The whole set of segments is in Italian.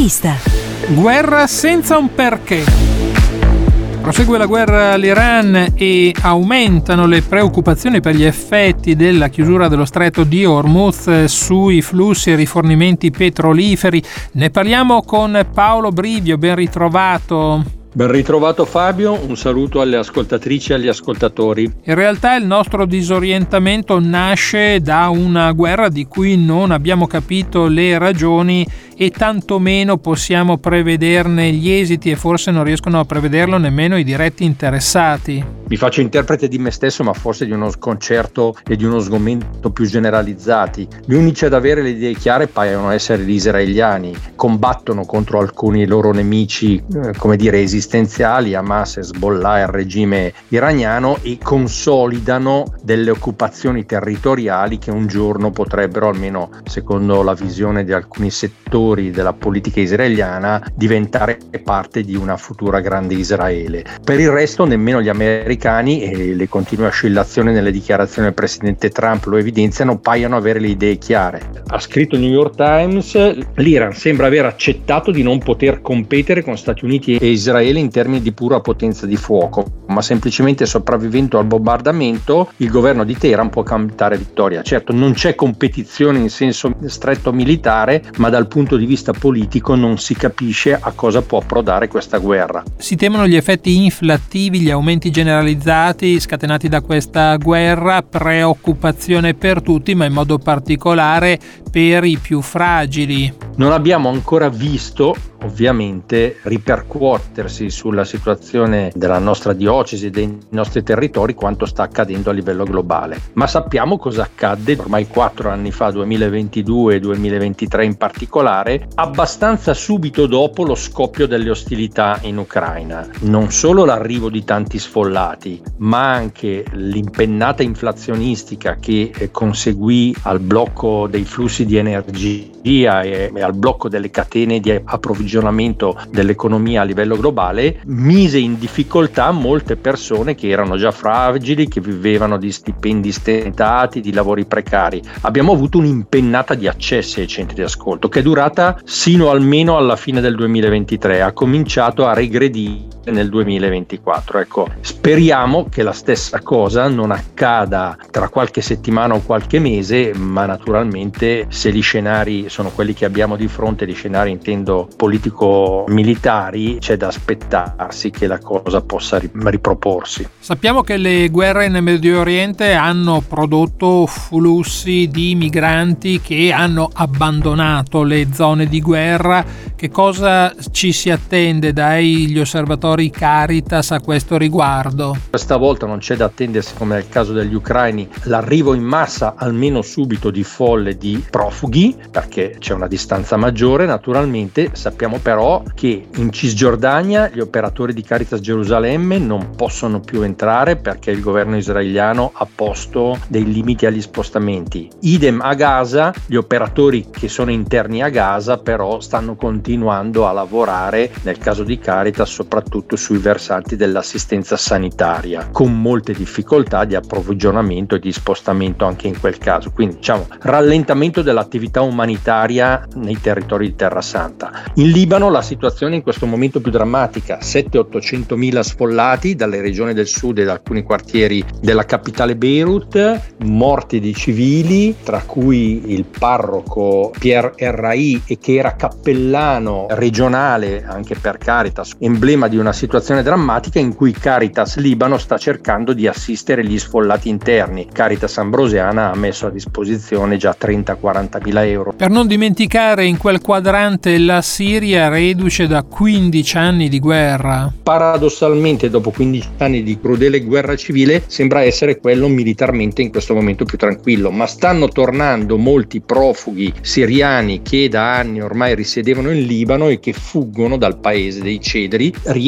Intervista. Guerra senza un perché. Prosegue la guerra all'Iran e aumentano le preoccupazioni per gli effetti della chiusura dello stretto di Hormuz sui flussi e rifornimenti petroliferi. Ne parliamo con Paolo Brivio, ben ritrovato. Ben ritrovato Fabio, un saluto alle ascoltatrici e agli ascoltatori. In realtà il nostro disorientamento nasce da una guerra di cui non abbiamo capito le ragioni e tantomeno possiamo prevederne gli esiti, e forse non riescono a prevederlo nemmeno i diretti interessati. Mi faccio interprete di me stesso, ma forse di uno sconcerto e di uno sgomento più generalizzati. Gli unici ad avere le idee chiare paiono essere gli israeliani. Combattono contro alcuni loro nemici, esistenziali, Hamas, Hezbollah e il regime iraniano, e consolidano delle occupazioni territoriali che un giorno potrebbero, almeno secondo la visione di alcuni settori della politica israeliana, diventare parte di una futura grande Israele. Per il resto nemmeno gli americani, e le continue oscillazioni nelle dichiarazioni del presidente Trump lo evidenziano, paiono avere le idee chiare. Ha scritto il New York Times: l'Iran sembra aver accettato di non poter competere con Stati Uniti e Israele in termini di pura potenza di fuoco, ma semplicemente sopravvivendo al bombardamento il governo di Teheran può cantare vittoria. Certo, non c'è competizione in senso stretto militare, ma dal punto di vista politico non si capisce a cosa può approdare questa guerra. Si temono gli effetti inflattivi, gli aumenti generalizzati scatenati da questa guerra, preoccupazione per tutti, ma in modo particolare per i più fragili. Non abbiamo ancora visto ovviamente ripercuotersi sulla situazione della nostra diocesi e dei nostri territori quanto sta accadendo a livello globale, ma sappiamo cosa accadde ormai 4 anni fa, 2022 e 2023 in particolare, abbastanza subito dopo lo scoppio delle ostilità in Ucraina. Non solo l'arrivo di tanti sfollati, ma anche l'impennata inflazionistica che conseguì al blocco dei flussi di energia e al blocco delle catene di approvvigionamento dell'economia a livello globale, mise in difficoltà molte persone che erano già fragili, che vivevano di stipendi stentati, di lavori precari. Abbiamo avuto un'impennata di accessi ai centri di ascolto che è durata sino almeno alla fine del 2023, ha cominciato a regredire nel 2024. Ecco, speriamo che la stessa cosa non accada tra qualche settimana o qualche mese, ma naturalmente se gli scenari sono quelli che abbiamo di fronte, gli scenari intendo politico-militari, c'è da aspettarsi che la cosa possa riproporsi. Sappiamo che le guerre nel Medio Oriente hanno prodotto flussi di migranti che hanno abbandonato le zone di guerra. Che cosa ci si attende dagli osservatori Caritas a questo riguardo? Questa volta non c'è da attendersi, come nel caso degli ucraini, l'arrivo in massa almeno subito di folle di profughi, perché c'è una distanza maggiore naturalmente. Sappiamo però che in Cisgiordania gli operatori di Caritas Gerusalemme non possono più entrare perché il governo israeliano ha posto dei limiti agli spostamenti. Idem a Gaza, gli operatori che sono interni a Gaza però stanno continuando a lavorare, nel caso di Caritas soprattutto sui versanti dell'assistenza sanitaria, con molte difficoltà di approvvigionamento e di spostamento anche in quel caso. Quindi rallentamento dell'attività umanitaria nei territori di Terra Santa. In Libano la situazione in questo momento più drammatica: 700-800 mila sfollati dalle regioni del sud e da alcuni quartieri della capitale Beirut, morti di civili, tra cui il parroco Pierre Errahi, e che era cappellano regionale anche per Caritas, emblema di una situazione drammatica in cui Caritas Libano sta cercando di assistere gli sfollati interni. Caritas Ambrosiana ha messo a disposizione già 30-40 mila euro. Per non dimenticare in quel quadrante la Siria, reduce da 15 anni di guerra. Paradossalmente, dopo 15 anni di crudele guerra civile, sembra essere quello militarmente in questo momento più tranquillo, ma stanno tornando molti profughi siriani che da anni ormai risiedevano in Libano e che fuggono dal paese dei cedri, rientrano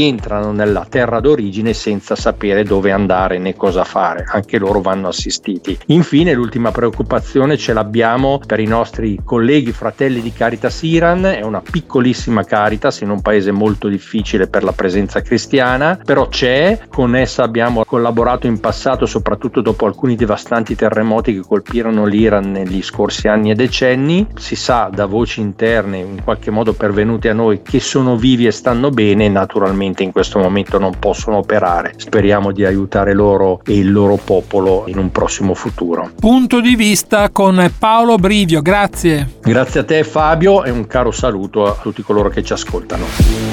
rientrano nella terra d'origine senza sapere dove andare né cosa fare. Anche loro vanno assistiti. Infine, l'ultima preoccupazione ce l'abbiamo per i nostri colleghi fratelli di Caritas Iran. È una piccolissima Caritas in un paese molto difficile per la presenza cristiana, però c'è. Con essa abbiamo collaborato in passato, soprattutto dopo alcuni devastanti terremoti che colpirono l'Iran negli scorsi anni e decenni. Si sa da voci interne, in qualche modo pervenute a noi, che sono vivi e stanno bene. Naturalmente in questo momento non possono operare. Speriamo di aiutare loro e il loro popolo in un prossimo futuro. Punto di vista con Paolo Brivio, grazie. Grazie a te Fabio e un caro saluto a tutti coloro che ci ascoltano.